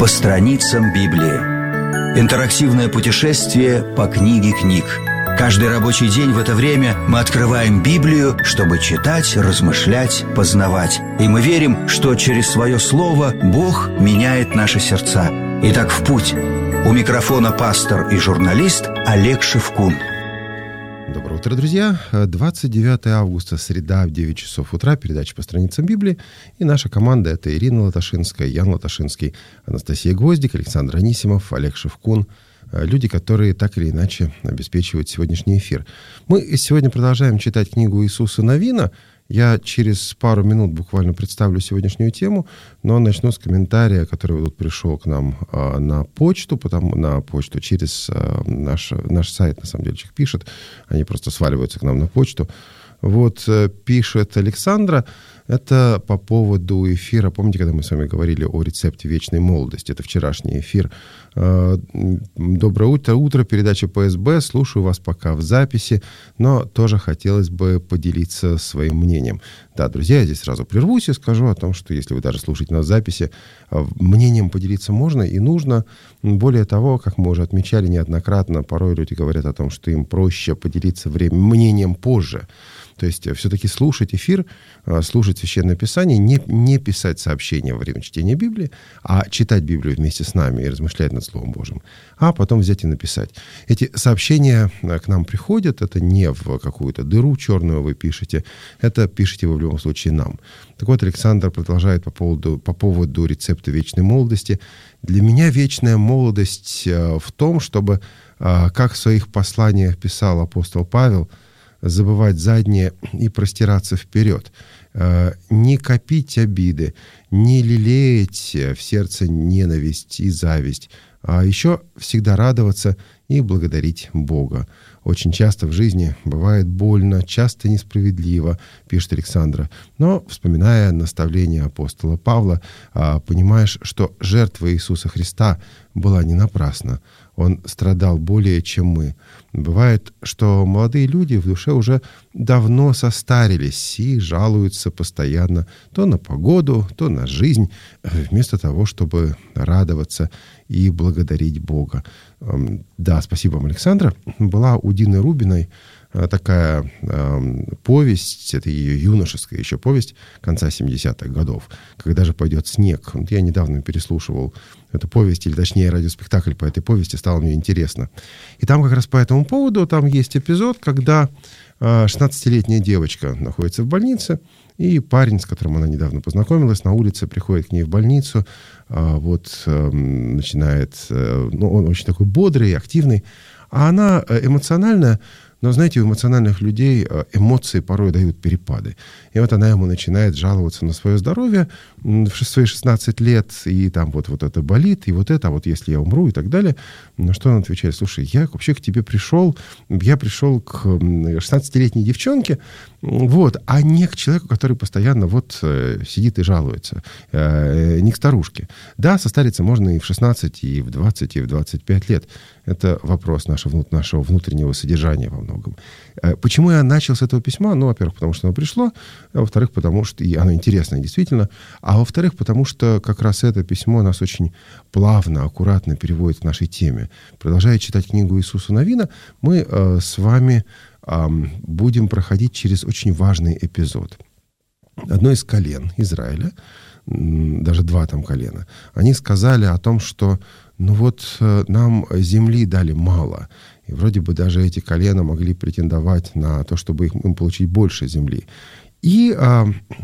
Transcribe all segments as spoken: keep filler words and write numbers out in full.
страницам Библии. Интерактивное путешествие по книге книг. Каждый рабочий день в это время мы открываем Библию, чтобы читать, размышлять, познавать. И мы верим, что через свое слово Бог меняет наши сердца. Итак, в путь. У микрофона пастор и журналист Олег Шевкун. Доброе утро, друзья. двадцать девятое августа, среда, в девять часов утра. Передача по страницам Библии. И наша команда — это Ирина Латашинская, Ян Латашинский, Анастасия Гвоздик, Александр Анисимов, Олег Шевкун. Люди, которые так или иначе обеспечивают сегодняшний эфир. Мы сегодня продолжаем читать книгу Иисуса Навина. Я через пару минут буквально представлю сегодняшнюю тему, но начну с комментария, который вот пришел к нам а, на почту, потому, на почту через а, наш, наш сайт, на самом деле, человек пишет, они просто сваливаются к нам на почту. Вот пишет Александра, это по поводу эфира. Помните, когда мы с вами говорили о рецепте вечной молодости? Это вчерашний эфир. Доброе утро, утро, передача по эс бэ. Слушаю вас пока в записи, но тоже хотелось бы поделиться своим мнением. Да, друзья, я здесь сразу прервусь и скажу о том, что если вы даже слушаете нас в записи, мнением поделиться можно и нужно. Более того, как мы уже отмечали неоднократно, порой люди говорят о том, что им проще поделиться временем, мнением позже. То есть все-таки слушать эфир, слушать Священное Писание, не, не писать сообщения во время чтения Библии, а читать Библию вместе с нами и размышлять над Словом Божьим, а потом взять и написать. Эти сообщения к нам приходят, это не в какую-то дыру черную вы пишете, это пишете вы в любом случае нам. Так вот, Александр продолжает по поводу, по поводу рецепта вечной молодости. Для меня вечная молодость в том, чтобы, как в своих посланиях писал апостол Павел, забывать заднее и простираться вперед. Не копить обиды, не лелеять в сердце ненависть и зависть, а еще всегда радоваться и благодарить Бога. Очень часто в жизни бывает больно, часто несправедливо, пишет Александра. Но, вспоминая наставление апостола Павла, понимаешь, что жертва Иисуса Христа была не напрасна. Он страдал более, чем мы. Бывает, что молодые люди в душе уже давно состарились и жалуются постоянно то на погоду, то на жизнь, вместо того, чтобы радоваться и благодарить Бога. Да, спасибо вам, Александра. Была у Дины Рубиной такая э, повесть, это ее юношеская еще повесть конца семидесятых годов, «Когда же пойдет снег». Вот я недавно переслушивал эту повесть, или точнее радиоспектакль по этой повести, стало мне интересно. И там как раз по этому поводу, там есть эпизод, когда э, шестнадцатилетняя девочка находится в больнице, и парень, с которым она недавно познакомилась, на улице приходит к ней в больницу, э, вот э, начинает, э, ну, он очень такой бодрый, активный, а она эмоциональная. Но, знаете, у эмоциональных людей эмоции порой дают перепады. И вот она ему начинает жаловаться на свое здоровье в свои шестнадцать лет, и там вот, вот это болит, и вот это, а вот если я умру, и так далее. На что он отвечает: слушай, я вообще к тебе пришел, я пришел к шестнадцатилетней девчонке, вот, а не к человеку, который постоянно вот сидит и жалуется, не к старушке. Да, состариться можно и в шестнадцать, и в двадцать, и в двадцать пять лет. Это вопрос нашего, нашего внутреннего содержания во многом. Почему я начал с этого письма? Ну, во-первых, потому что оно пришло, а во-вторых, потому что и оно интересное, действительно, а во-вторых, потому что как раз это письмо нас очень плавно, аккуратно переводит к нашей теме. Продолжая читать книгу Иисуса Навина, мы э, с вами э, будем проходить через очень важный эпизод. Одно из колен Израиля, даже два там колена, они сказали о том, что ну вот нам земли дали мало, и вроде бы даже эти колена могли претендовать на то, чтобы их, им получить больше земли. И а,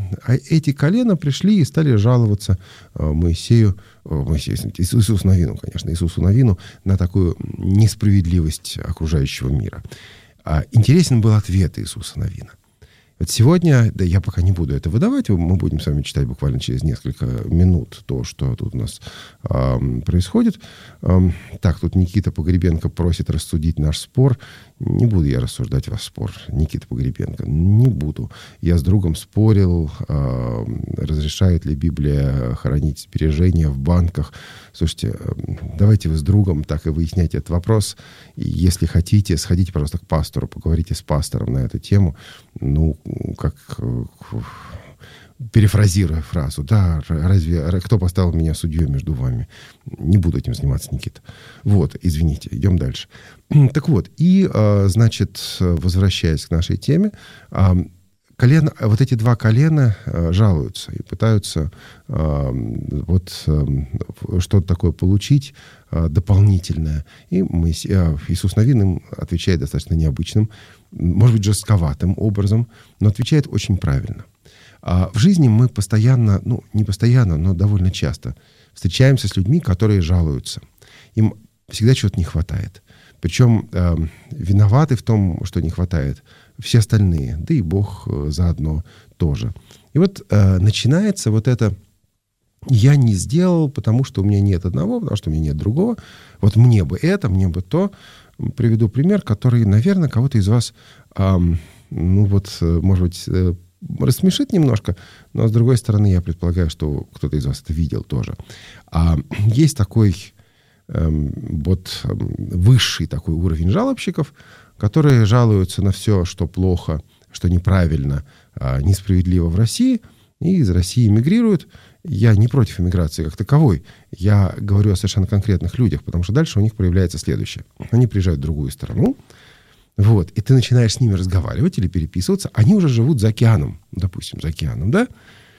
эти колена пришли и стали жаловаться а, Моисею, а, Моисею, Иисусу Навину, конечно, Иисусу Навину, на такую несправедливость окружающего мира. А, интересен был ответ Иисуса Навина. Вот сегодня, да я пока не буду это выдавать, мы будем с вами читать буквально через несколько минут то, что тут у нас э, происходит. Э, так, тут Никита Погребенко просит рассудить наш спор. Не буду я рассуждать ваш спор, Никита Погребенко, не буду. Я с другом спорил, э, разрешает ли Библия хранить сбережения в банках. Слушайте, давайте вы с другом так и выясняйте этот вопрос. И если хотите, сходите, пожалуйста, к пастору, поговорите с пастором на эту тему. Ну, как перефразируя фразу, да, разве кто поставил меня судьей между вами? Не буду этим заниматься, Никита. Вот, извините, идем дальше. Так вот, и, значит, возвращаясь к нашей теме, колено, вот эти два колена жалуются и пытаются вот что-то такое получить дополнительное. И мы, Иисус Навин им отвечает достаточно необычным, может быть, жестковатым образом, но отвечает очень правильно. В жизни мы постоянно, ну, не постоянно, но довольно часто встречаемся с людьми, которые жалуются. Им всегда чего-то не хватает. Причем э, виноваты в том, что не хватает, все остальные, да и Бог э, заодно тоже. И вот э, начинается вот это «я не сделал, потому что у меня нет одного, потому что у меня нет другого, вот мне бы это, мне бы то». Приведу пример, который, наверное, кого-то из вас, э, ну вот, может быть, э, рассмешит немножко, но, с другой стороны, я предполагаю, что кто-то из вас это видел тоже. А, есть такой э, вот высший такой уровень жалобщиков, которые жалуются на все, что плохо, что неправильно, э, несправедливо в России, и из России эмигрируют. Я не против эмиграции как таковой. Я говорю о совершенно конкретных людях, потому что дальше у них проявляется следующее. Они приезжают в другую страну, вот, и ты начинаешь с ними разговаривать или переписываться, они уже живут за океаном, допустим, за океаном, да?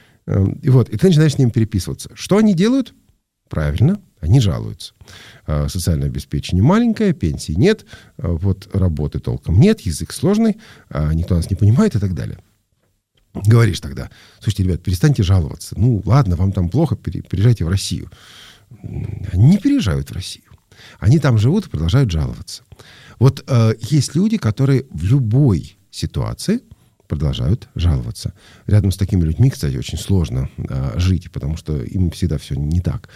И вот, и ты начинаешь с ними переписываться. Что они делают? Правильно, они жалуются. Социальное обеспечение маленькое, пенсии нет, вот работы толком нет, язык сложный, никто нас не понимает и так далее. Говоришь тогда: слушайте, ребят, перестаньте жаловаться. Ну, ладно, вам там плохо, переезжайте в Россию. Они не переезжают в Россию. Они там живут и продолжают жаловаться. Вот э, есть люди, которые в любой ситуации продолжают жаловаться. Рядом с такими людьми, кстати, очень сложно э, жить, потому что им всегда все не так.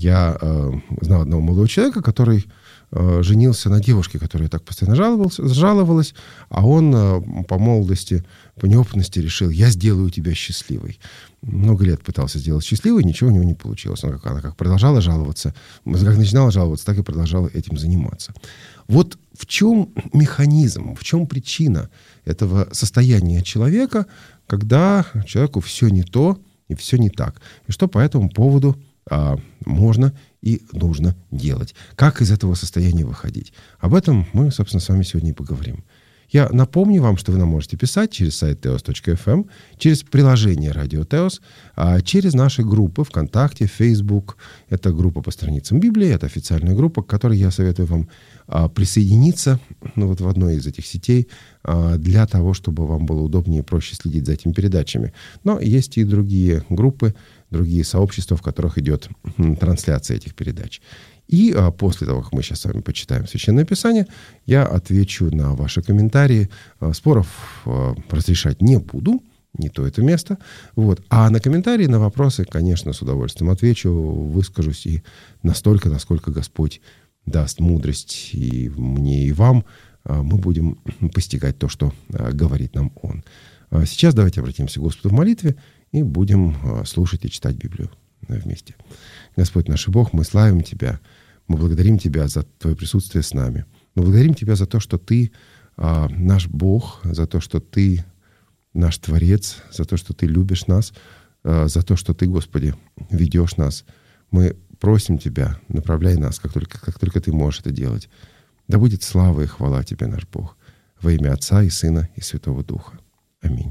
Я э, знал одного молодого человека, который э, женился на девушке, которая так постоянно жаловалась, жаловалась, а он э, по молодости, по неопытности решил: я сделаю тебя счастливой. Много лет пытался сделать счастливой, ничего у него не получилось. Она как, она как продолжала жаловаться, как начинала жаловаться, так и продолжала этим заниматься. Вот в чем механизм, в чем причина этого состояния человека, когда человеку все не то и все не так. И что по этому поводу а, можно и нужно делать. Как из этого состояния выходить. Об этом мы, собственно, с вами сегодня и поговорим. Я напомню вам, что вы нам можете писать через сайт теос точка эф эм, через приложение «Радио Теос», через наши группы ВКонтакте, Facebook. Это группа по страницам Библии, это официальная группа, к которой я советую вам присоединиться, ну, вот в одной из этих сетей, для того, чтобы вам было удобнее и проще следить за этими передачами. Но есть и другие группы, другие сообщества, в которых идет трансляция этих передач. И а, после того, как мы сейчас с вами почитаем Священное Писание, я отвечу на ваши комментарии. А, споров а, разрешать не буду, не то это место. Вот. А на комментарии, на вопросы, конечно, с удовольствием отвечу, выскажусь и настолько, насколько Господь даст мудрость и мне, и вам, а, мы будем постигать то, что а, говорит нам Он. А сейчас давайте обратимся к Господу в молитве и будем а, слушать и читать Библию вместе. Господь наш Бог, мы славим Тебя, мы благодарим Тебя за Твое присутствие с нами. Мы благодарим Тебя за то, что Ты а, наш Бог, за то, что Ты наш Творец, за то, что Ты любишь нас, а, за то, что Ты, Господи, ведешь нас. Мы просим Тебя, направляй нас, как только, как только Ты можешь это делать. Да будет слава и хвала Тебе, наш Бог, во имя Отца и Сына и Святого Духа. Аминь.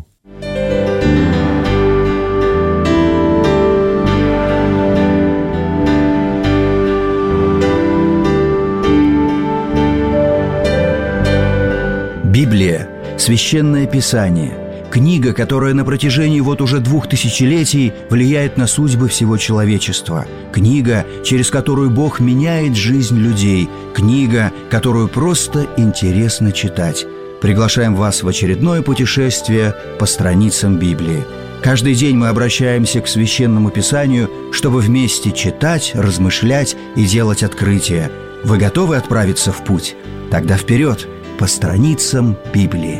Библия – Священное Писание, книга, которая на протяжении вот уже двух тысячелетий влияет на судьбы всего человечества, книга, через которую Бог меняет жизнь людей, книга, которую просто интересно читать. Приглашаем вас в очередное путешествие по страницам Библии. Каждый день мы обращаемся к Священному Писанию, чтобы вместе читать, размышлять и делать открытия. Вы готовы отправиться в путь? Тогда вперед! По страницам Библии.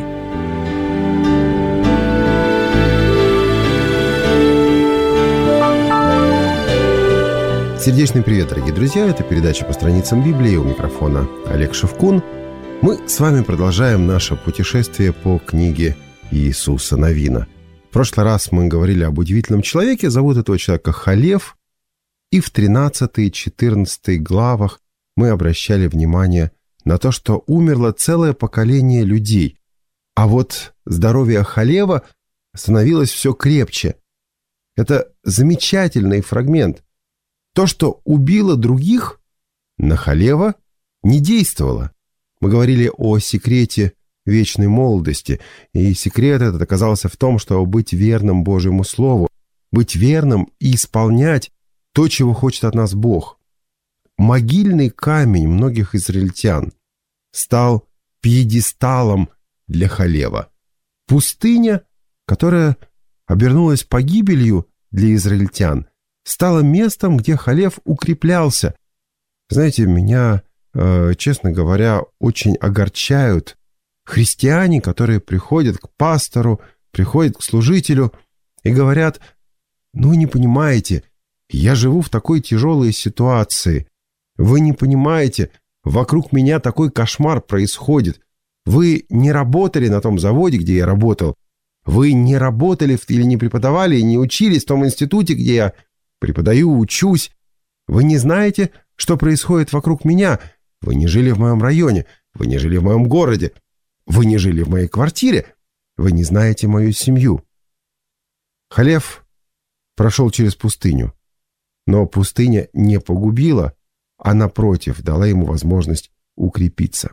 Сердечный привет, дорогие друзья! Это передача «По страницам Библии». У микрофона Олег Шевкун. Мы с вами продолжаем наше путешествие по книге Иисуса Навина. В прошлый раз мы говорили об удивительном человеке, зовут этого человека Халев, и в тринадцатой-четырнадцатой главах мы обращали внимание на то, что умерло целое поколение людей, а вот здоровье Халева становилось все крепче. Это замечательный фрагмент. То, что убило других, на Халева не действовало. Мы говорили о секрете вечной молодости, и секрет этот оказался в том, что быть верным Божьему Слову, быть верным и исполнять то, чего хочет от нас Бог. Могильный камень многих израильтян стал пьедесталом для Халева. Пустыня, которая обернулась погибелью для израильтян, стала местом, где Халев укреплялся. Знаете, меня, э, честно говоря, очень огорчают христиане, которые приходят к пастору, приходят к служителю и говорят: «Ну, вы не понимаете, я живу в такой тяжелой ситуации. Вы не понимаете, вокруг меня такой кошмар происходит. Вы не работали на том заводе, где я работал. Вы не работали или не преподавали, не учились в том институте, где я преподаю, учусь. Вы не знаете, что происходит вокруг меня. Вы не жили в моем районе, вы не жили в моем городе. Вы не жили в моей квартире, вы не знаете мою семью». Халев прошел через пустыню, но пустыня не погубила, а напротив дала ему возможность укрепиться.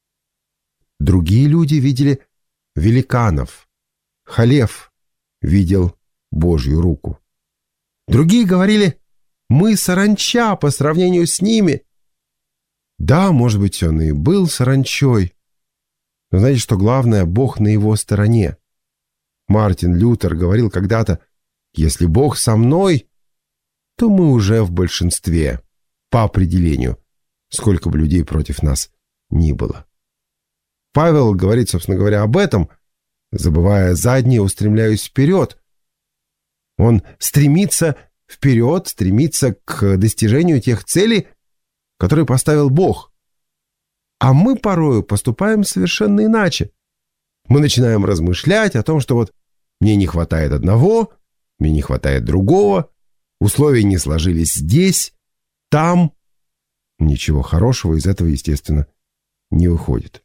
Другие люди видели великанов. Халев видел Божью руку. Другие говорили: «Мы саранча по сравнению с ними». Да, может быть, он и был саранчой, но знаете, что главное? Бог на его стороне. Мартин Лютер говорил когда-то: «Если Бог со мной, то мы уже в большинстве, по определению, сколько бы людей против нас ни было». Павел говорит, собственно говоря, об этом: «Забывая заднее, устремляюсь вперед». Он стремится вперед, стремится к достижению тех целей, которые поставил Бог. А мы порою поступаем совершенно иначе. Мы начинаем размышлять о том, что вот мне не хватает одного, мне не хватает другого, условия не сложились здесь, там. Ничего хорошего из этого, естественно, не выходит.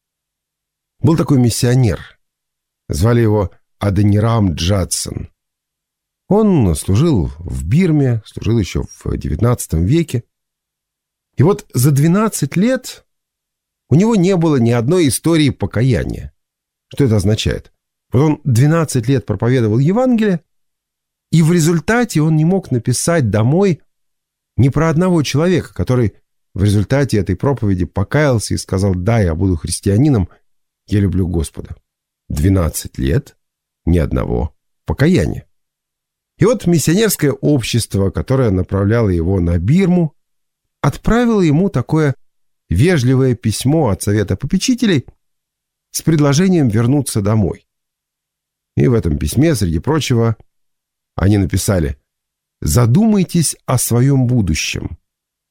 Был такой миссионер. Звали его Адонирам Джадсон. Он служил в Бирме, служил еще в девятнадцатом веке. И вот за двенадцать лет у него не было ни одной истории покаяния. Что это означает? Вот он двенадцать лет проповедовал Евангелие, и в результате он не мог написать домой ни про одного человека, который в результате этой проповеди покаялся и сказал: «Да, я буду христианином, я люблю Господа». двенадцать лет, ни одного покаяния. И вот миссионерское общество, которое направляло его на Бирму, отправило ему такое вежливое письмо от Совета попечителей с предложением вернуться домой. И в этом письме, среди прочего, они написали: «Задумайтесь о своем будущем».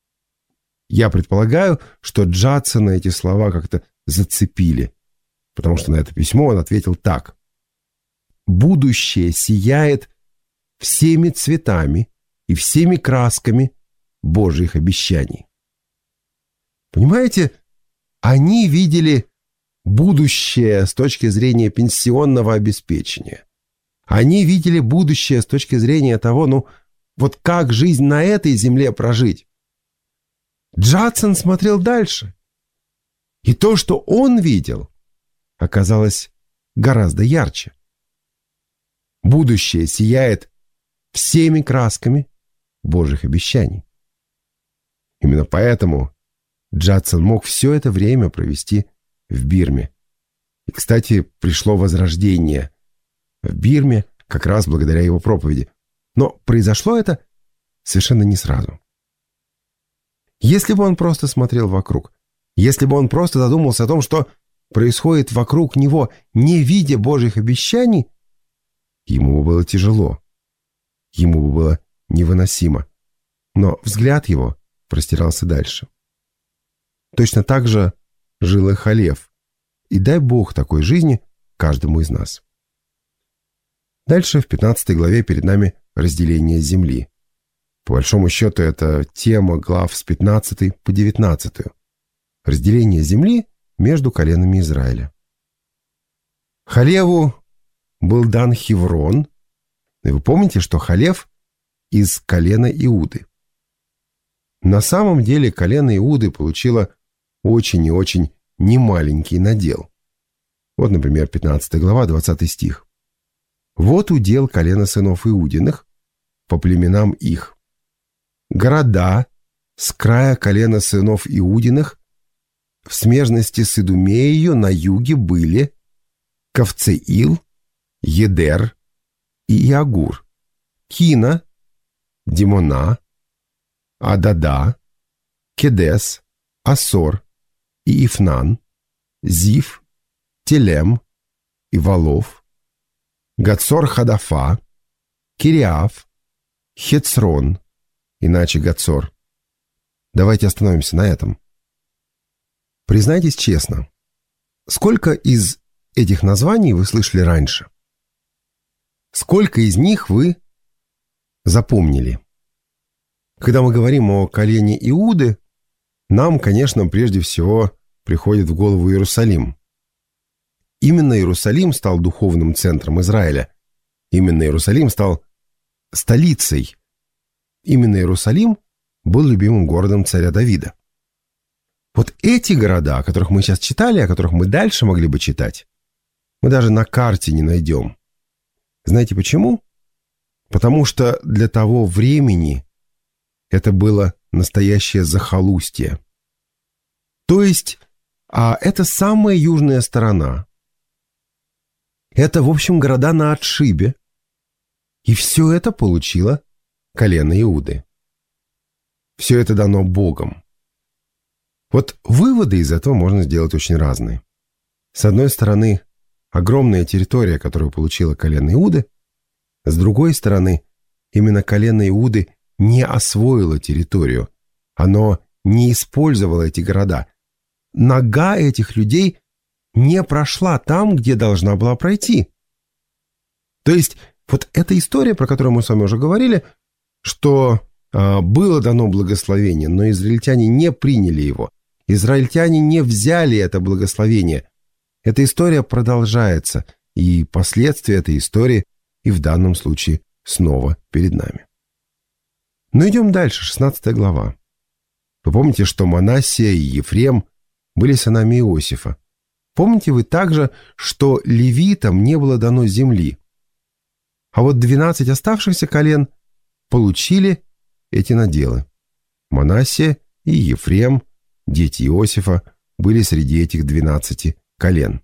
Я предполагаю, что Джадсона эти слова как-то зацепили, потому что на это письмо он ответил так: «Будущее сияет всеми цветами и всеми красками Божьих обещаний». Понимаете, они видели будущее с точки зрения пенсионного обеспечения. Они видели будущее с точки зрения того, ну, вот как жизнь на этой земле прожить. Джадсон смотрел дальше. И то, что он видел, оказалось гораздо ярче. Будущее сияет всеми красками Божьих обещаний. Именно поэтому Джадсон мог все это время провести в Бирме. И, кстати, пришло возрождение в Бирме как раз благодаря его проповеди. Но произошло это совершенно не сразу. Если бы он просто смотрел вокруг, если бы он просто задумался о том, что происходит вокруг него, не видя Божьих обещаний, ему бы было тяжело, ему бы было невыносимо. Но взгляд его простирался дальше. Точно так же жил и Халев. И дай Бог такой жизни каждому из нас. Дальше в пятнадцатой главе перед нами разделение земли. По большому счету, это тема глав с пятнадцатой по девятнадцатую. Разделение земли между коленами Израиля. Халеву был дан Хеврон. И вы помните, что Халев из колена Иуды. На самом деле колено Иуды получило очень и очень немаленький надел. Вот, например, пятнадцатая глава, двадцатый стих. «Вот удел колена сынов Иудиных по племенам их. Города с края колена сынов Иудиных в смежности с Идумеею на юге были Кавцеил, Едер и Иагур, Кина, Димона, Адада, Кедес, Асор и Ифнан, Зив, Телем и Валов, Гацор-Хадафа, Кириаф, Хецрон, иначе Гацор. Давайте остановимся на этом. Признайтесь честно, сколько из этих названий вы слышали раньше? Сколько из них вы запомнили? Когда мы говорим о колене Иуды, нам, конечно, прежде всего приходит в голову Иерусалим. Именно Иерусалим стал духовным центром Израиля. Именно Иерусалим стал столицей. Именно Иерусалим был любимым городом царя Давида. Вот эти города, о которых мы сейчас читали, о которых мы дальше могли бы читать, мы даже на карте не найдем. Знаете почему? Потому что для того времени это было настоящее захолустье. То есть, а это самая южная сторона. Это, в общем, города на отшибе. И все это получило колено Иуды. Все это дано Богом. Вот выводы из этого можно сделать очень разные. С одной стороны, огромная территория, которую получила колено Иуды. С другой стороны, именно колено Иуды не освоило территорию. Оно не использовало эти города. Нога этих людей не прошла там, где должна была пройти. То есть, вот эта история, про которую мы с вами уже говорили, что э, было дано благословение, но израильтяне не приняли его. Израильтяне не взяли это благословение. Эта история продолжается, и последствия этой истории и в данном случае снова перед нами. Но идем дальше, шестнадцатая глава. Вы помните, что Манассия и Ефрем были сынами Иосифа. Помните вы также, что левитам не было дано земли. А вот двенадцать оставшихся колен получили эти наделы. Манассия и Ефрем, дети Иосифа, были среди этих двенадцати колен.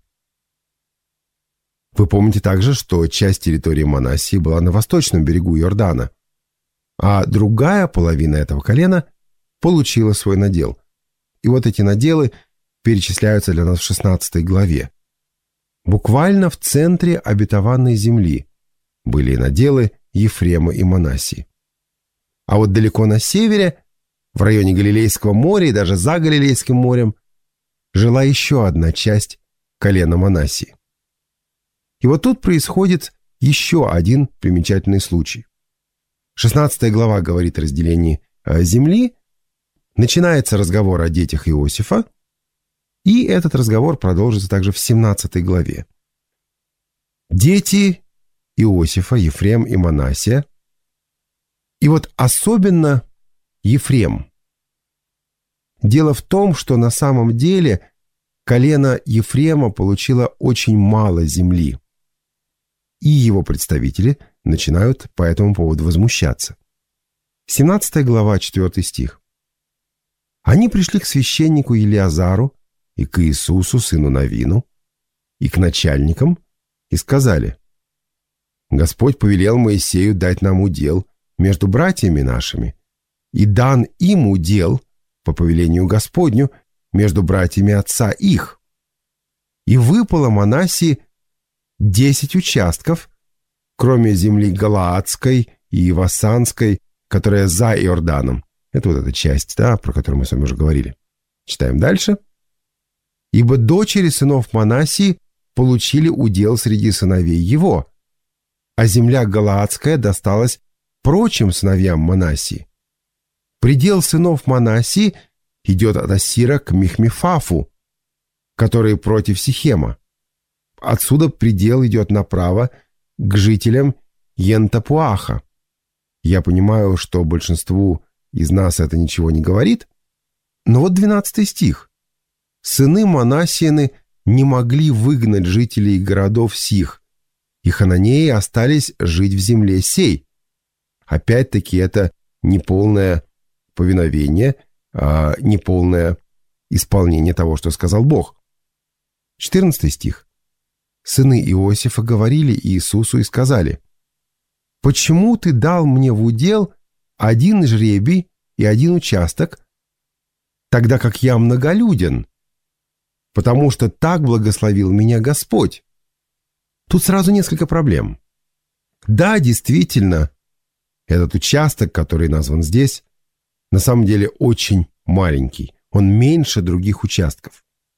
Вы помните также, что часть территории Манассии была на восточном берегу Иордана, а другая половина этого колена получила свой надел. И вот эти наделы перечисляются для нас в шестнадцатой главе. Буквально в центре обетованной земли были наделы Ефрема и Манассии. А вот далеко на севере, в районе Галилейского моря и даже за Галилейским морем, жила еще одна часть колена Манассии. И вот тут происходит еще один примечательный случай. шестнадцатая глава говорит о разделении земли, начинается разговор о детях Иосифа, и этот разговор продолжится также в семнадцатой главе. Дети Иосифа, Ефрем и Манассия. И вот особенно Ефрем. Дело в том, что на самом деле колено Ефрема получило очень мало земли. И его представители начинают по этому поводу возмущаться. семнадцатая глава, четвёртый стих. Они пришли к священнику Елиазару и к Иисусу, сыну Навину, и к начальникам, и сказали: «Господь повелел Моисею дать нам удел между братьями нашими, и дан им удел по повелению Господню между братьями отца их. И выпало Манассии десять участков, кроме земли Галаадской и Вассанской, которая за Иорданом». Это вот эта часть, да, про которую мы с вами уже говорили. Читаем дальше. «Ибо дочери сынов Манассии получили удел среди сыновей его, а земля Галаадская досталась прочим сыновьям Манассии. Предел сынов Манассии идет от Ассира к Михмефафу, который против Сихема. Отсюда предел идет направо к жителям Йен-Тапуаха. Я понимаю, что большинству из нас это ничего не говорит, но вот двенадцатый стих. «Сыны Манассиины не могли выгнать жителей городов сих, и хананеи остались жить в земле сей». Опять-таки это неполное повиновение, а неполное исполнение того, что сказал Бог. четырнадцатый стих. «Сыны Иосифа говорили Иисусу и сказали: почему ты дал мне в удел один жребий и один участок, тогда как я многолюден? Потому что так благословил меня Господь». Тут сразу несколько проблем. Да, действительно, этот участок, который назван здесь, на самом деле очень маленький. Он меньше других участков.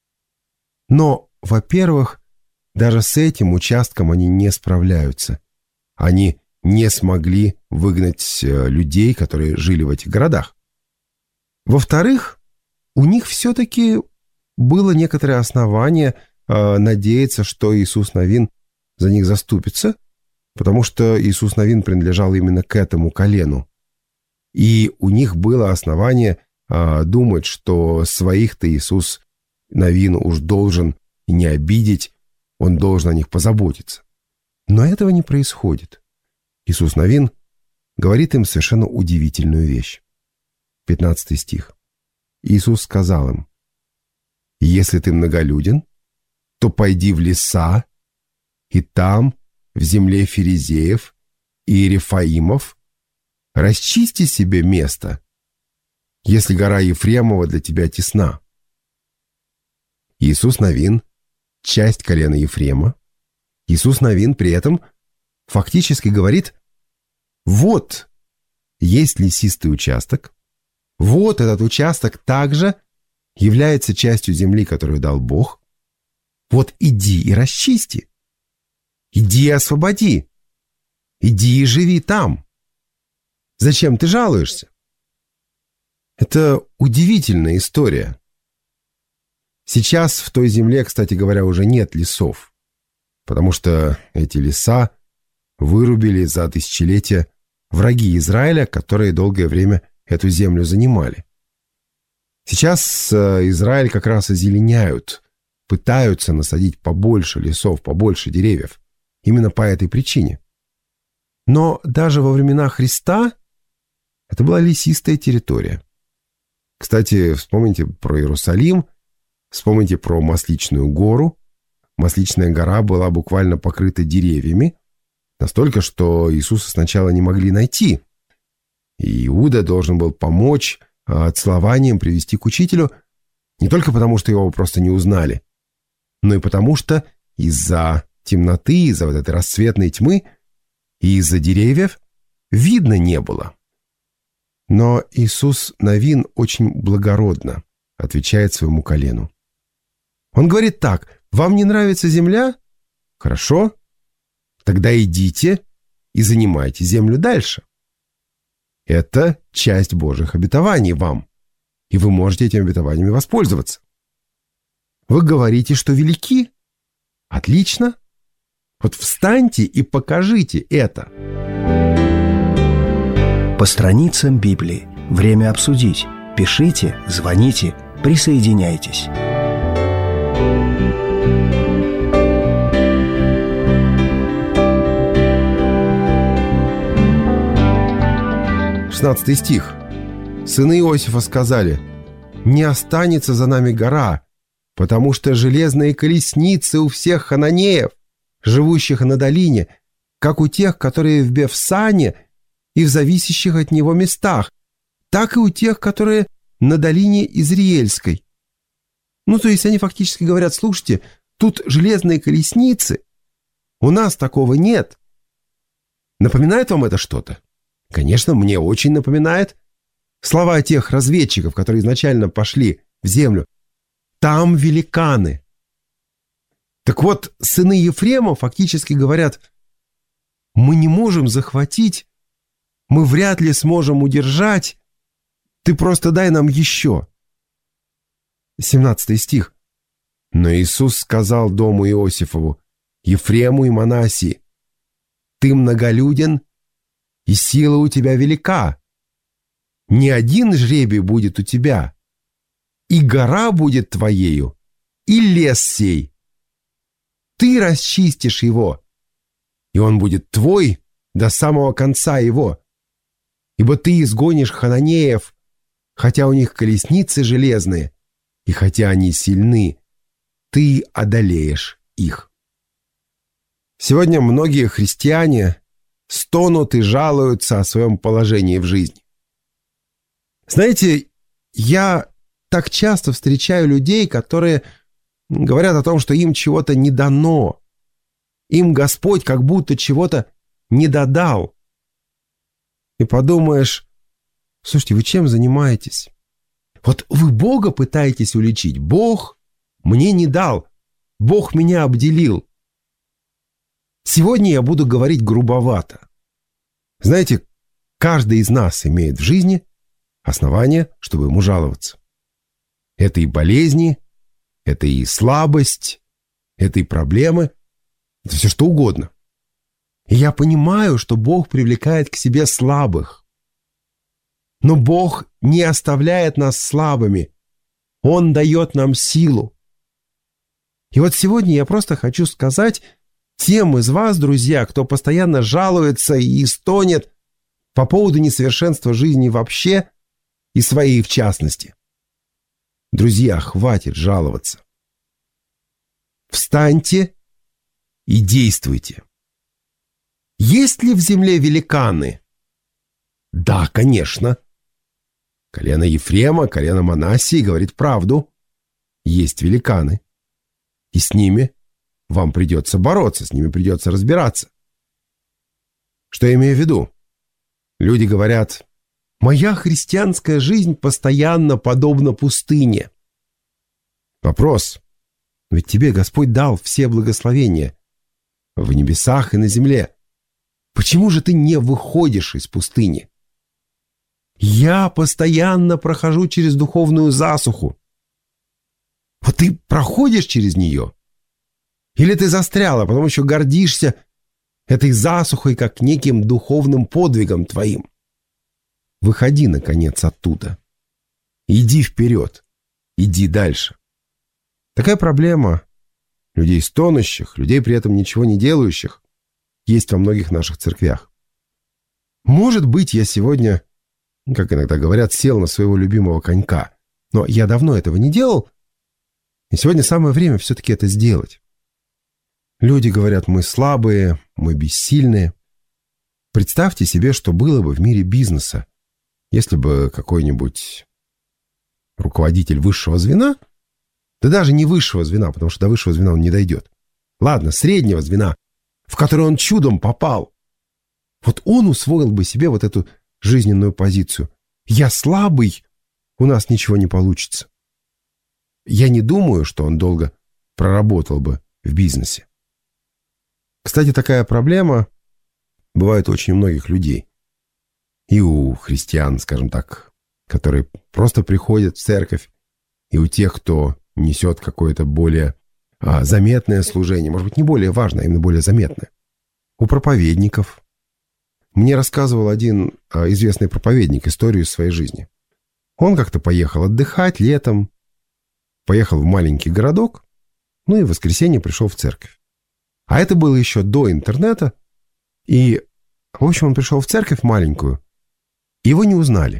Но, во-первых, даже с этим участком они не справляются. Они не смогли выгнать людей, которые жили в этих городах. Во-вторых, у них все-таки было некоторое основание э, надеяться, что Иисус Навин за них заступится, потому что Иисус Навин принадлежал именно к этому колену. И у них было основание э, думать, что своих-то Иисус Навин уж должен и не обидеть, он должен о них позаботиться. Но этого не происходит. Иисус Навин говорит им совершенно удивительную вещь. пятнадцатый стих. Иисус сказал им: «Если ты многолюден, то пойди в леса, и там, в земле ферезеев и Рефаимов, расчисти себе место, если гора Ефремова для тебя тесна». Иисус Навин – часть колена Ефрема. Иисус Навин при этом фактически говорит: вот есть лесистый участок, вот этот участок также является частью земли, которую дал Бог. Вот иди и расчисти, иди и освободи, иди и живи там. Зачем ты жалуешься? Это удивительная история. Сейчас в той земле, кстати говоря, уже нет лесов, потому что эти леса вырубили за тысячелетия враги Израиля, которые долгое время эту землю занимали. Сейчас Израиль как раз озеленяют, пытаются насадить побольше лесов, побольше деревьев, именно по этой причине. Но даже во времена Христа это была лесистая территория. Кстати, вспомните про Иерусалим, вспомните про Масличную гору. Масличная гора была буквально покрыта деревьями, настолько, что Иисуса сначала не могли найти. И Иуда должен был помочь целованием привести к учителю, не только потому, что его просто не узнали, но и потому, что из-за темноты, из-за вот этой расцветной тьмы и из-за деревьев видно не было. Но Иисус Навин очень благородно отвечает своему колену. Он говорит так: вам не нравится земля? Хорошо, тогда идите и занимайте землю дальше. Это часть Божьих обетований вам, и вы можете этими обетованиями воспользоваться. Вы говорите, что велики? Отлично. Вот встаньте и покажите это. По страницам Библии. Время обсудить. Пишите, звоните, присоединяйтесь. шестнадцатый стих. Сыны Иосифа сказали: «Не останется за нами гора, потому что железные колесницы у всех хананеев, живущих на долине, как у тех, которые в Бевсане и в зависящих от него местах, так и у тех, которые на долине Изриэльской». Ну, то есть они фактически говорят: слушайте, тут железные колесницы, у нас такого нет. Напоминает вам это что-то? Конечно, мне очень напоминает слова тех разведчиков, которые изначально пошли в землю. Там великаны. Так вот, сыны Ефрема фактически говорят: мы не можем захватить, мы вряд ли сможем удержать. Ты просто дай нам еще. семнадцатый стих. Но Иисус сказал дому Иосифову, Ефрему и Манасии, ты многолюден, и сила у тебя велика. Не один жребий будет у тебя, и гора будет твоею, и лес сей. Ты расчистишь его, и он будет твой до самого конца его. Ибо ты изгонишь хананеев, хотя у них колесницы железные, и хотя они сильны, ты одолеешь их. Сегодня многие христиане стонут и жалуются о своем положении в жизни. Знаете, я так часто встречаю людей, которые говорят о том, что им чего-то не дано. Им Господь как будто чего-то не додал. И подумаешь, слушайте, вы чем занимаетесь? Вот вы Бога пытаетесь уличить. Бог мне не дал. Бог меня обделил. Сегодня я буду говорить грубовато. Знаете, каждый из нас имеет в жизни основания, чтобы ему жаловаться. Это и болезни, это и слабость, это и проблемы, это все что угодно. И я понимаю, что Бог привлекает к себе слабых. Но Бог не оставляет нас слабыми. Он дает нам силу. И вот сегодня я просто хочу сказать тем из вас, друзья, кто постоянно жалуется и стонет по поводу несовершенства жизни вообще и своей в частности. Друзья, хватит жаловаться. Встаньте и действуйте. Есть ли в земле великаны? Да, конечно. Колено Ефрема, колено Манасии говорит правду. Есть великаны. И с ними вам придется бороться, с ними придется разбираться. Что я имею в виду? Люди говорят, моя христианская жизнь постоянно подобна пустыне. Вопрос. Ведь тебе Господь дал все благословения в небесах и на земле. Почему же ты не выходишь из пустыни? Я постоянно прохожу через духовную засуху. Вот ты проходишь через нее? Или ты застрял, а потом еще гордишься этой засухой, как неким духовным подвигом твоим? Выходи, наконец, оттуда. Иди вперед. Иди дальше. Такая проблема людей стонущих, людей при этом ничего не делающих, есть во многих наших церквях. Может быть, я сегодня, как иногда говорят, сел на своего любимого конька, но я давно этого не делал, и сегодня самое время все-таки это сделать. Люди говорят, мы слабые, мы бессильные. Представьте себе, что было бы в мире бизнеса, если бы какой-нибудь руководитель высшего звена, да даже не высшего звена, потому что до высшего звена он не дойдет. Ладно, среднего звена, в которое он чудом попал. Вот он усвоил бы себе вот эту жизненную позицию. Я слабый, у нас ничего не получится. Я не думаю, что он долго проработал бы в бизнесе. Кстати, такая проблема бывает у очень многих людей. И у христиан, скажем так, которые просто приходят в церковь, и у тех, кто несет какое-то более а, заметное служение, может быть, не более важное, а именно более заметное. У проповедников. Мне рассказывал один а, известный проповедник историю из своей жизни. Он как-то поехал отдыхать летом, поехал в маленький городок, ну и в воскресенье пришел в церковь. А это было еще до интернета, и, в общем, он пришел в церковь маленькую, и его не узнали.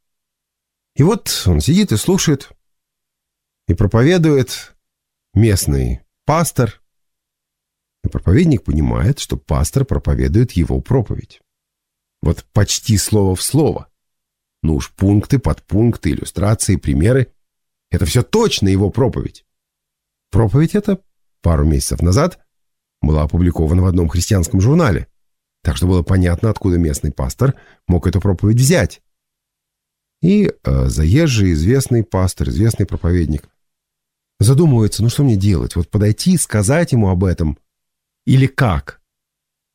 И вот он сидит и слушает, и проповедует местный пастор, и проповедник понимает, что пастор проповедует его проповедь. Вот почти слово в слово. Ну уж пункты, подпункты, иллюстрации, примеры. Это все точно его проповедь. Проповедь эта пару месяцев назад была опубликована в одном христианском журнале, так что было понятно, откуда местный пастор мог эту проповедь взять. И э, заезжий известный пастор, известный проповедник задумывается, ну что мне делать? Вот подойти, сказать ему об этом или как?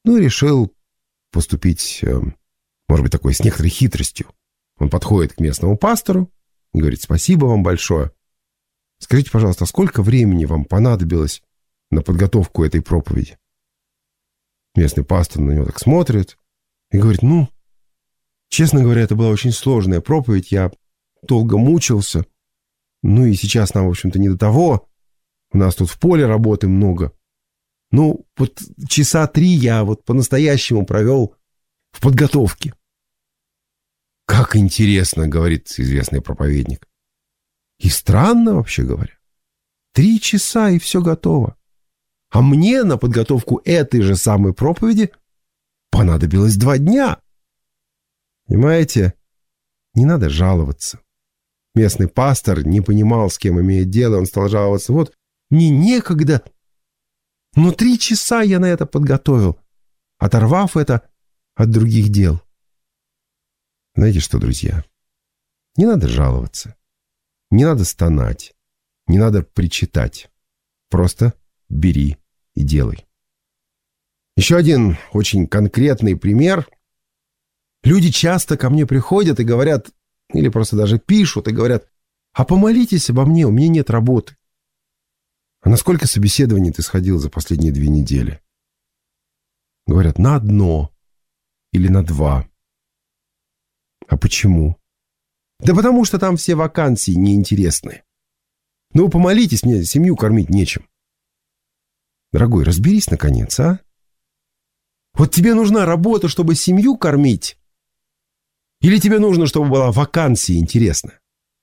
Ну и решил поступить, может быть, такой с некоторой хитростью. Он подходит к местному пастору и говорит: спасибо вам большое. Скажите, пожалуйста, сколько времени вам понадобилось на подготовку этой проповеди? Местный пастор на него так смотрит и говорит: ну, честно говоря, это была очень сложная проповедь, я долго мучился. Ну и сейчас нам, в общем-то, не до того. У нас тут в поле работы много. Ну, вот часа три я вот по-настоящему провел в подготовке. Как интересно, говорит известный проповедник. И странно, вообще говоря. Три часа и все готово. А мне на подготовку этой же самой проповеди понадобилось два дня. Понимаете, не надо жаловаться. Местный пастор не понимал, с кем имеет дело. Он стал жаловаться: вот, мне некогда. Но три часа я на это подготовил, оторвав это от других дел. Знаете что, друзья? Не надо жаловаться. Не надо стонать. Не надо причитать. Просто бери и делай. Еще один очень конкретный пример. Люди часто ко мне приходят и говорят, или просто даже пишут и говорят: а помолитесь обо мне, у меня нет работы. А на сколько собеседований ты сходил за последние две недели? Говорят: на одно или на два. А почему? Да потому что там все вакансии неинтересные. Ну, помолитесь, мне семью кормить нечем. Дорогой, разберись наконец, а? Вот тебе нужна работа, чтобы семью кормить? Или тебе нужно, чтобы была вакансия интересная?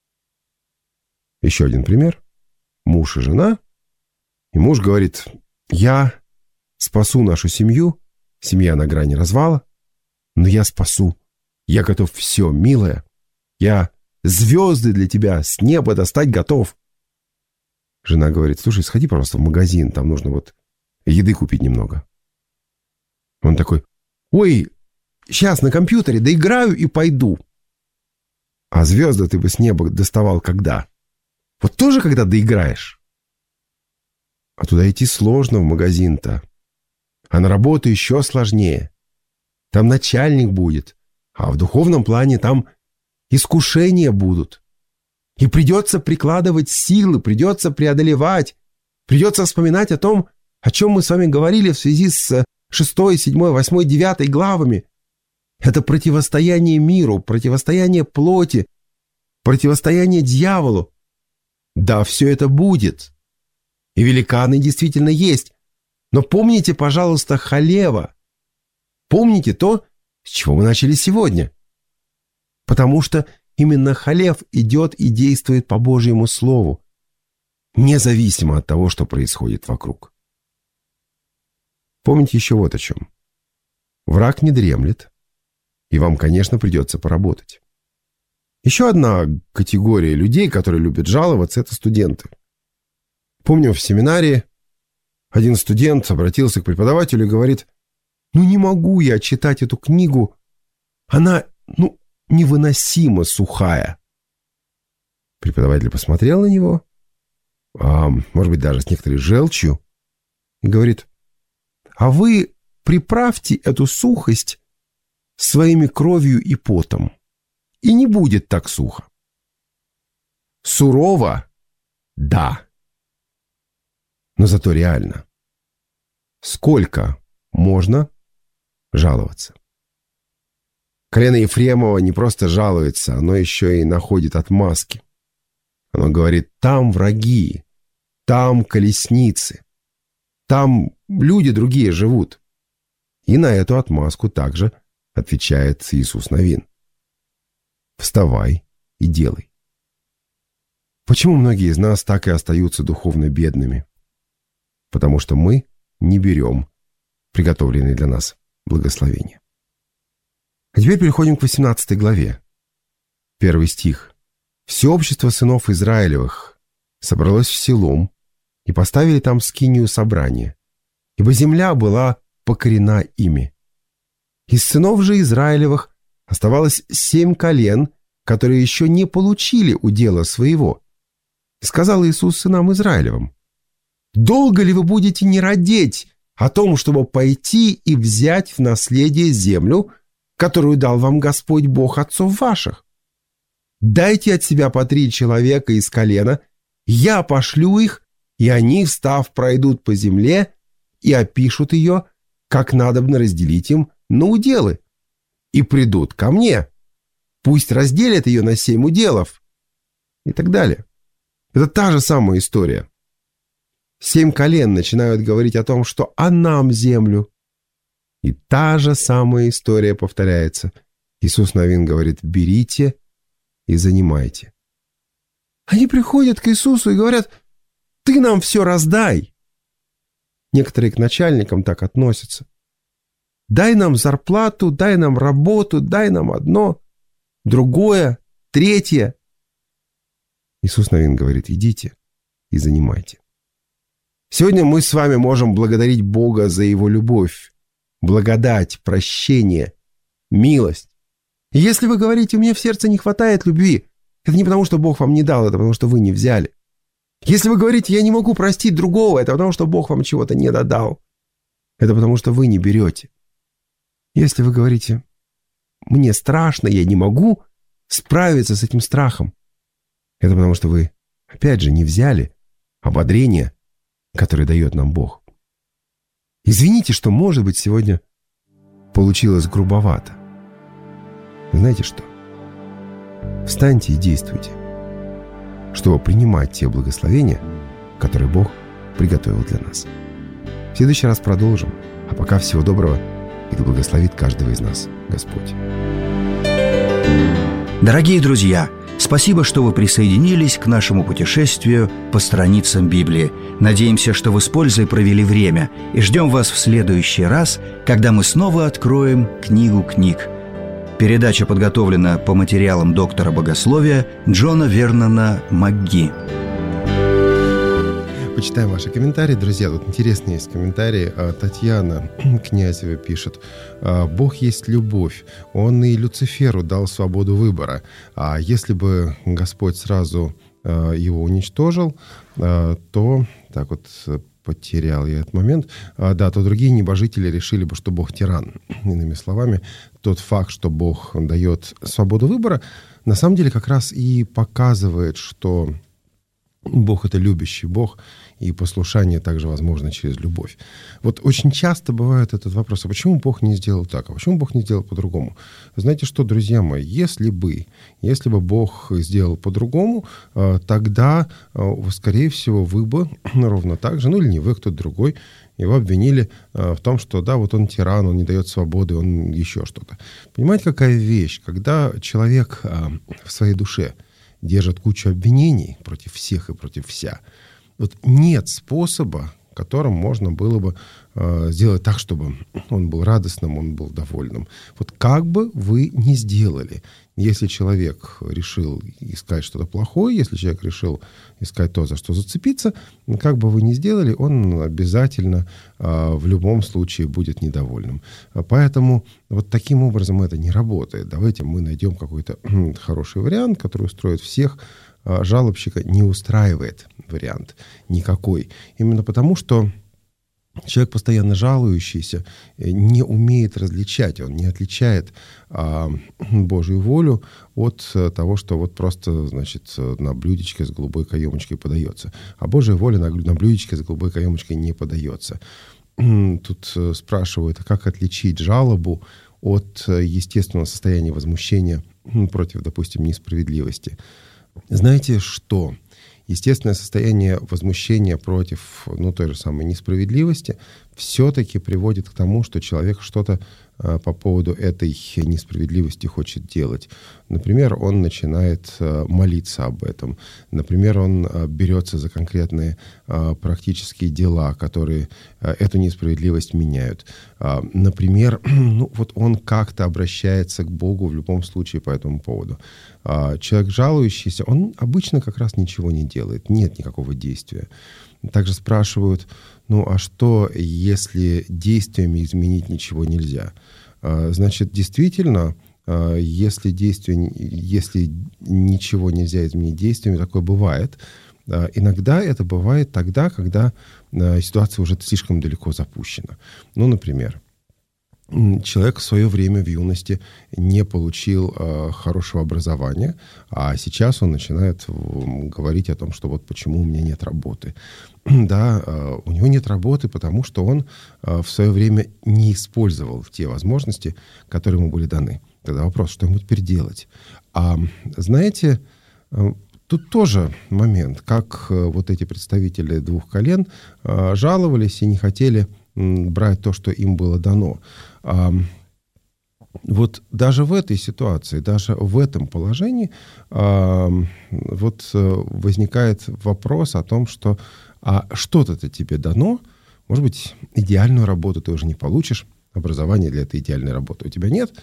Еще один пример. Муж и жена. И муж говорит: я спасу нашу семью, семья на грани развала, но я спасу. Я готов все, милая. Я звезды для тебя с неба достать готов. Жена говорит: слушай, сходи, пожалуйста, в магазин, там нужно вот еды купить немного. Он такой: ой, сейчас на компьютере доиграю и пойду. А звезды ты бы с неба доставал когда? Вот тоже когда доиграешь? А туда идти сложно в магазин-то. А на работу еще сложнее. Там начальник будет. А в духовном плане там искушения будут. И придется прикладывать силы, придется преодолевать. Придется вспоминать о том, о чем мы с вами говорили в связи с шестой, седьмой, восьмой, девятой главами. Это противостояние миру, противостояние плоти, противостояние дьяволу. Да, все это будет. И великаны действительно есть. Но помните, пожалуйста, Халева. Помните то, с чего мы начали сегодня. Потому что именно Халев идет и действует по Божьему Слову, независимо от того, что происходит вокруг. Помните еще вот о чем. Враг не дремлет, и вам, конечно, придется поработать. Еще одна категория людей, которые любят жаловаться, это студенты. Помню, в семинарии один студент обратился к преподавателю и говорит: ну не могу я читать эту книгу, она, ну, невыносимо сухая. Преподаватель посмотрел на него, а, может быть, даже с некоторой желчью, и говорит: а вы приправьте эту сухость своими кровью и потом, и не будет так сухо. Сурово? Да. Но зато реально. Сколько можно жаловаться? Колено Ефремова не просто жалуется, оно еще и находит отмазки. Оно говорит: там враги, там колесницы, там люди другие живут. И на эту отмазку также отвечает Иисус Навин: вставай и делай. Почему многие из нас так и остаются духовно бедными? Потому что мы не берем приготовленные для нас благословения. А теперь переходим к восемнадцатой главе. Первый стих. «Все общество сынов Израилевых собралось в Силом и поставили там скинию собрания, ибо земля была покорена ими. Из сынов же Израилевых оставалось семь колен, которые еще не получили удела своего. И сказал Иисус сынам Израилевым: долго ли вы будете не родить, о том, чтобы пойти и взять в наследие землю, которую дал вам Господь Бог отцов ваших. Дайте от себя по три человека из колена, я пошлю их, и они, встав, пройдут по земле и опишут ее, как надобно разделить им на уделы, и придут ко мне. Пусть разделят ее на семь уделов». И так далее. Это та же самая история. Семь колен начинают говорить о том, что «а нам землю». И та же самая история повторяется. Иисус Навин говорит: «берите и занимайте». Они приходят к Иисусу и говорят: «ты нам все раздай». Некоторые к начальникам так относятся. «Дай нам зарплату, дай нам работу, дай нам одно, другое, третье». Иисус Навин говорит: идите и занимайте. Сегодня мы с вами можем благодарить Бога за Его любовь, благодать, прощение, милость. И если вы говорите: «у меня в сердце не хватает любви», это не потому, что Бог вам не дал, это потому, что вы не взяли. Если вы говорите: «я не могу простить другого», это потому, что Бог вам чего-то не додал. Это потому, что вы не берете. Если вы говорите: «мне страшно, я не могу справиться с этим страхом», это потому, что вы, опять же, не взяли ободрение, которое дает нам Бог. Извините, что, может быть, сегодня получилось грубовато. Знаете что? Встаньте и действуйте, чтобы принимать те благословения, которые Бог приготовил для нас. В следующий раз продолжим. А пока всего доброго, и да благословит каждого из нас Господь. Дорогие друзья, спасибо, что вы присоединились к нашему путешествию по страницам Библии. Надеемся, что вы с пользой провели время, и ждем вас в следующий раз, когда мы снова откроем книгу книг. Передача подготовлена по материалам доктора богословия Джона Вернона МакГи. Почитаем ваши комментарии, друзья. Тут интересный есть комментарий. Татьяна Князева пишет: «Бог есть любовь. Он и Люциферу дал свободу выбора. А если бы Господь сразу его уничтожил, то...» Так вот, потерял я этот момент. Да, то другие небожители решили бы, что Бог тиран. Иными словами, тот факт, что Бог дает свободу выбора, на самом деле как раз и показывает, что Бог — это любящий Бог, и послушание также возможно через любовь. Вот очень часто бывает этот вопрос: а почему Бог не сделал так? А почему Бог не сделал по-другому? Знаете что, друзья мои, если бы, если бы Бог сделал по-другому, тогда, скорее всего, вы бы ровно так же, ну или не вы, кто-то другой, его обвинили в том, что да, вот он тиран, он не дает свободы, он еще что-то. Понимаете, какая вещь? Когда человек в своей душе держит кучу обвинений против всех и против вся, вот нет способа, которым можно было бы э, сделать так, чтобы он был радостным, он был довольным. Вот как бы вы ни сделали, если человек решил искать что-то плохое, если человек решил искать то, за что зацепиться, как бы вы ни сделали, он обязательно э, в любом случае будет недовольным. Поэтому вот таким образом это не работает. Давайте мы найдем какой-то хороший вариант, который устроит всех. Жалобщика не устраивает вариант никакой. Именно потому, что человек, постоянно жалующийся, не умеет различать, он не отличает а, Божью волю от того, что вот просто, значит, на блюдечке с голубой каемочкой подается. А Божья воля на, на блюдечке с голубой каемочкой не подается. Тут спрашивают, а как отличить жалобу от естественного состояния возмущения против, допустим, несправедливости. Знаете что? Естественное состояние возмущения против, ну, той же самой несправедливости все-таки приводит к тому, что человек что-то э, по поводу этой несправедливости хочет делать. Например, он начинает э, молиться об этом. Например, он э, берется за конкретные э, практические дела, которые э, эту несправедливость меняют. Э, например, ну, вот он как-то обращается к Богу в любом случае по этому поводу. Э, человек жалующийся, он обычно как раз ничего не делает, нет никакого действия. Также спрашивают, ну а что, если действиями изменить ничего нельзя? Значит, действительно, если, действие, если ничего нельзя изменить действиями, такое бывает. Иногда это бывает тогда, когда ситуация уже слишком далеко запущена. Ну, например, человек в свое время в юности не получил э, хорошего образования, а сейчас он начинает говорить о том, что вот почему у меня нет работы. Да, э, у него нет работы, потому что он э, в свое время не использовал те возможности, которые ему были даны. Тогда вопрос, что ему теперь делать? А знаете, э, тут тоже момент, как э, вот эти представители двух колен э, жаловались и не хотели брать то, что им было дано. А, вот даже в этой ситуации, даже в этом положении а, вот возникает вопрос о том, что а что-то-то тебе дано, может быть, идеальную работу ты уже не получишь, образования для этой идеальной работы у тебя нет,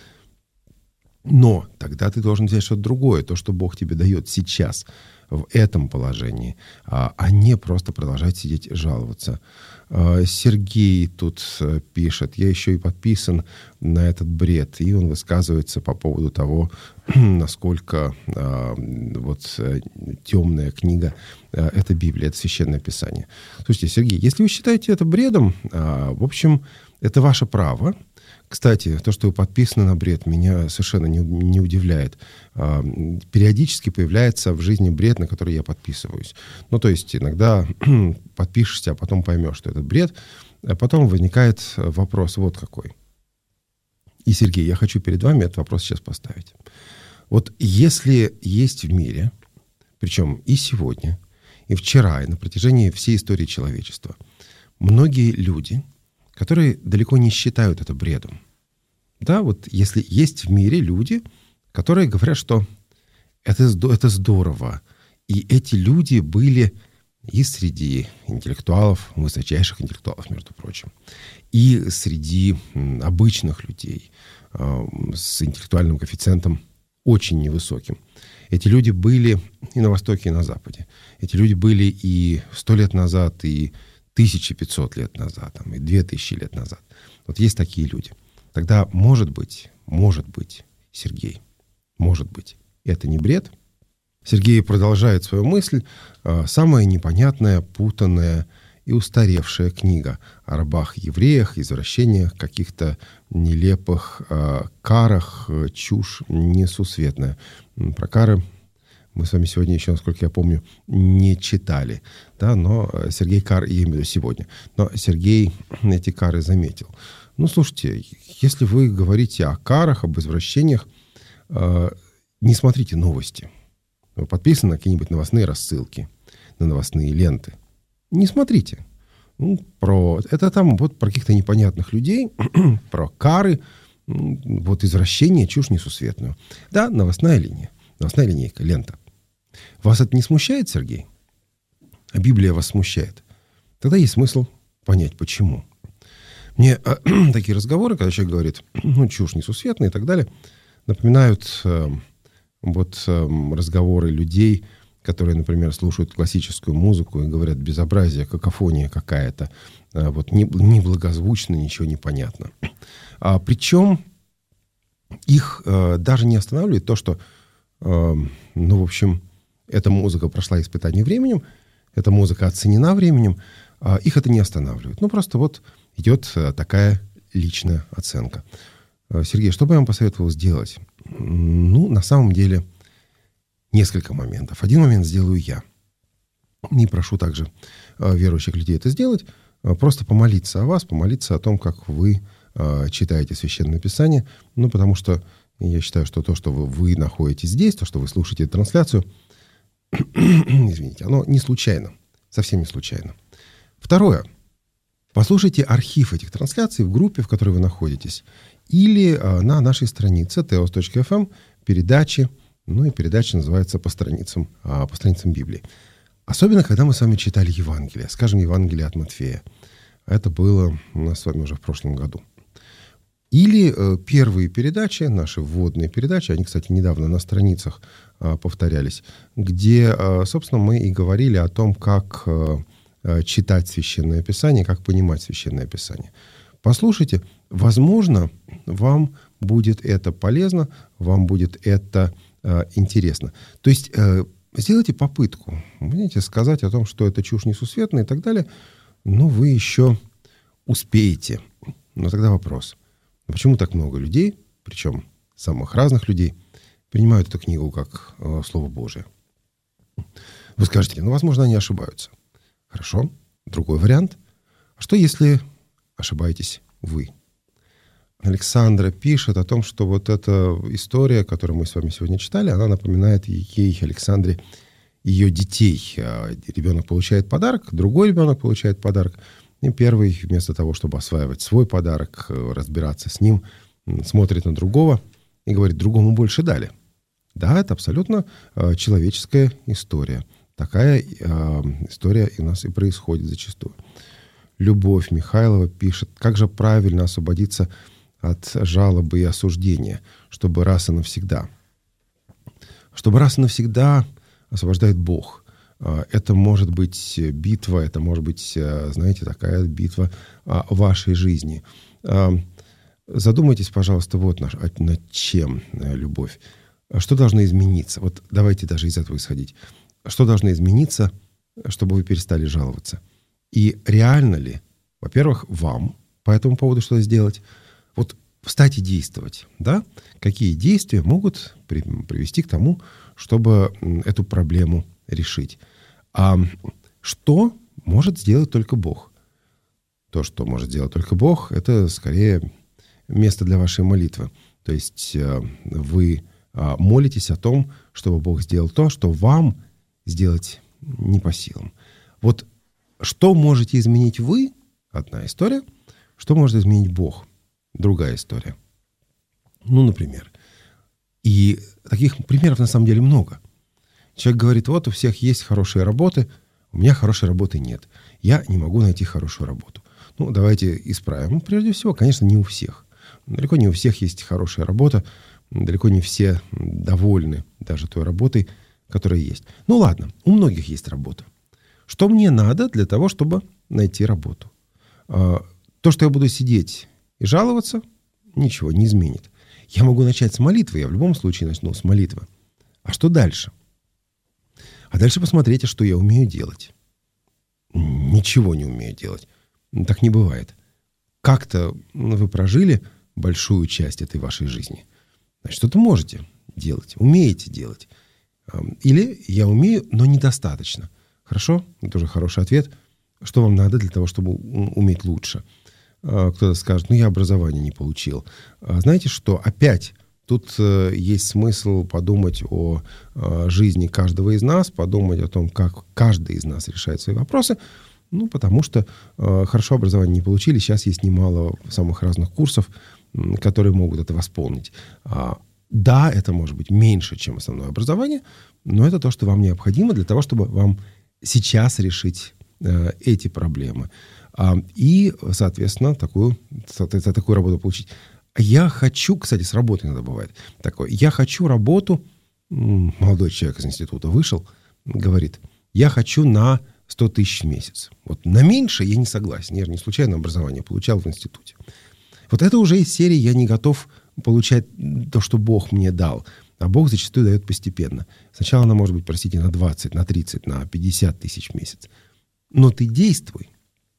но тогда ты должен взять что-то другое, то, что Бог тебе дает сейчас, в этом положении, а, а не просто продолжать сидеть и жаловаться. А, Сергей тут а, пишет, я еще и подписан на этот бред, и он высказывается по поводу того, насколько а, вот а, темная книга а, это Библия, это Священное Писание. Слушайте, Сергей, если вы считаете это бредом, а, в общем, это ваше право. Кстати, то, что вы подписаны на бред, меня совершенно не, не удивляет. А, периодически появляется в жизни бред, на который я подписываюсь. Ну, то есть иногда подпишешься, а потом поймешь, что это бред. А потом возникает вопрос вот какой. И, Сергей, я хочу перед вами этот вопрос сейчас поставить. Вот если есть в мире, причем и сегодня, и вчера, и на протяжении всей истории человечества, многие люди, которые далеко не считают это бредом. Да, вот если есть в мире люди, которые говорят, что это, это здорово, и эти люди были и среди интеллектуалов, высочайших интеллектуалов, между прочим, и среди обычных людей э, с интеллектуальным коэффициентом очень невысоким. Эти люди были и на Востоке, и на Западе. Эти люди были и сто лет назад, и тысяча пятьсот лет назад, там, и две тысячи лет назад. Вот есть такие люди. Тогда, может быть, может быть, Сергей, может быть, это не бред. Сергей продолжает свою мысль. Самая непонятная, путанная и устаревшая книга о рабах-евреях, извращениях, каких-то нелепых карах, чушь несусветная. Про кары мы с вами сегодня еще, насколько я помню, не читали, да, но Сергей Кар, я имею в виду сегодня, но Сергей эти кары заметил. Ну, слушайте, если вы говорите о карах, об извращениях, э, не смотрите новости. Вы подписаны на какие-нибудь новостные рассылки, на новостные ленты. Не смотрите. Ну, про, это там вот про каких-то непонятных людей, про кары, вот извращение, чушь несусветную. Да, новостная линия, новостная линейка, лента. Вас это не смущает, Сергей? А Библия вас смущает? Тогда есть смысл понять, почему. Мне э, такие разговоры, когда человек говорит, ну, чушь несусветная и так далее, напоминают э, вот э, разговоры людей, которые, например, слушают классическую музыку и говорят, безобразие, какофония какая-то, э, вот неблагозвучно, ничего не понятно. А, причем их э, даже не останавливает то, что, э, ну, в общем, эта музыка прошла испытание временем, эта музыка оценена временем, а их это не останавливает. Ну, просто вот идет такая личная оценка. Сергей, что бы я вам посоветовал сделать? Ну, на самом деле, несколько моментов. Один момент сделаю я. И прошу также верующих людей это сделать. Просто помолиться о вас, помолиться о том, как вы читаете Священное Писание. Ну, потому что я считаю, что то, что вы, вы находитесь здесь, то, что вы слушаете эту трансляцию, извините, оно не случайно. Совсем не случайно. Второе. Послушайте архив этих трансляций в группе, в которой вы находитесь, или а, на нашей странице теос точка эф эм передачи, ну и передача называется «По страницам, а, по страницам Библии». Особенно, когда мы с вами читали Евангелие, скажем, Евангелие от Матфея. Это было у нас с вами уже в прошлом году. Или э, первые передачи, наши вводные передачи, они, кстати, недавно на страницах э, повторялись, где, э, собственно, мы и говорили о том, как э, читать Священное Писание, как понимать Священное Писание. Послушайте, возможно, вам будет это полезно, вам будет это э, интересно. То есть э, сделайте попытку, будете сказать о том, что это чушь несусветная и так далее, но вы еще успеете. Но тогда вопрос. Почему так много людей, причем самых разных людей, принимают эту книгу как э, Слово Божие? Вы скажете, ну, возможно, они ошибаются. Хорошо. Другой вариант. А что, если ошибаетесь вы? Александра пишет о том, что вот эта история, которую мы с вами сегодня читали, она напоминает ей, Александре, ее детей. Ребенок получает подарок, другой ребенок получает подарок. И первый, вместо того, чтобы осваивать свой подарок, разбираться с ним, смотрит на другого и говорит, другому больше дали. Да, это абсолютно человеческая история. Такая история у нас и происходит зачастую. Любовь Михайлова пишет, как же правильно освободиться от жалобы и осуждения, чтобы раз и навсегда. Чтобы раз и навсегда освобождает Бог. Это может быть битва, это может быть, знаете, такая битва вашей жизни. Задумайтесь, пожалуйста, вот над, над чем любовь. Что должно измениться? Вот давайте даже из этого исходить. Что должно измениться, чтобы вы перестали жаловаться? И реально ли, во-первых, вам по этому поводу что-то сделать? Вот встать и действовать, да? Какие действия могут при, привести к тому, чтобы эту проблему решить? А что может сделать только Бог? То, что может сделать только Бог, это скорее место для вашей молитвы. То есть вы молитесь о том, чтобы Бог сделал то, что вам сделать не по силам. Вот что можете изменить вы? Одна история. Что может изменить Бог? Другая история. Ну, например. И таких примеров на самом деле много. Человек говорит, вот у всех есть хорошие работы, у меня хорошей работы нет. Я не могу найти хорошую работу. Ну, давайте исправим. Прежде всего, конечно, не у всех. Далеко не у всех есть хорошая работа. Далеко не все довольны даже той работой, которая есть. Ну, ладно, у многих есть работа. Что мне надо для того, чтобы найти работу? То, что я буду сидеть и жаловаться, ничего не изменит. Я могу начать с молитвы, я в любом случае начну с молитвы. А что дальше? А дальше посмотрите, что я умею делать. Ничего не умею делать. Так не бывает. Как-то вы прожили большую часть этой вашей жизни. Значит, что-то можете делать, умеете делать. Или я умею, но недостаточно. Хорошо? Это уже хороший ответ. Что вам надо для того, чтобы уметь лучше? Кто-то скажет, ну я образование не получил. Знаете что? Опять тут есть смысл подумать о жизни каждого из нас, подумать о том, как каждый из нас решает свои вопросы. Ну, потому что хорошо образование не получили. Сейчас есть немало самых разных курсов, которые могут это восполнить. Да, это может быть меньше, чем основное образование, но это то, что вам необходимо для того, чтобы вам сейчас решить э, эти проблемы. А, и, соответственно, такую, соответственно, такую работу получить. Я хочу, кстати, с работы иногда бывает такое, я хочу работу, молодой человек из института вышел, говорит, я хочу на сто тысяч в месяц. Вот на меньше я не согласен, я же не случайно образование получал в институте. Вот это уже из серии «я не готов получать то, что Бог мне дал». А Бог зачастую дает постепенно. Сначала она может быть, простите, на двадцать, на тридцать, на пятьдесят тысяч в месяц. Но ты действуй.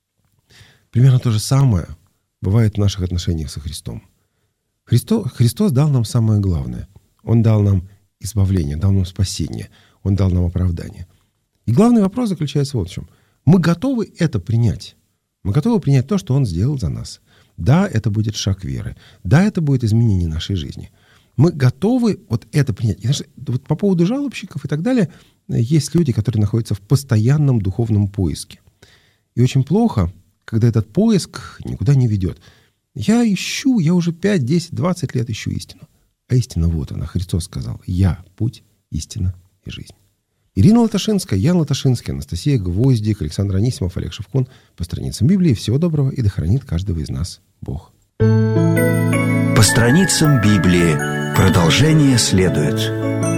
Примерно то же самое бывает в наших отношениях со Христом. Христос, Христос дал нам самое главное. Он дал нам избавление, дал нам спасение. Он дал нам оправдание. И главный вопрос заключается вот в чем. Мы готовы это принять. Мы готовы принять то, что Он сделал за нас. Да, это будет шаг веры. Да, это будет изменение нашей жизни. Мы готовы вот это принять. И вот по поводу жалобщиков и так далее, есть люди, которые находятся в постоянном духовном поиске. И очень плохо, когда этот поиск никуда не ведет. Я ищу, я уже пять, десять, двадцать лет ищу истину. А истина вот она. Христос сказал, я путь, истина и жизнь. Ирина Латашинская, Ян Латашинский, Анастасия Гвоздик, Александр Анисимов, Олег Шевкун. По страницам Библии. Всего доброго и да хранит каждого из нас Бог. По страницам Библии. Продолжение следует.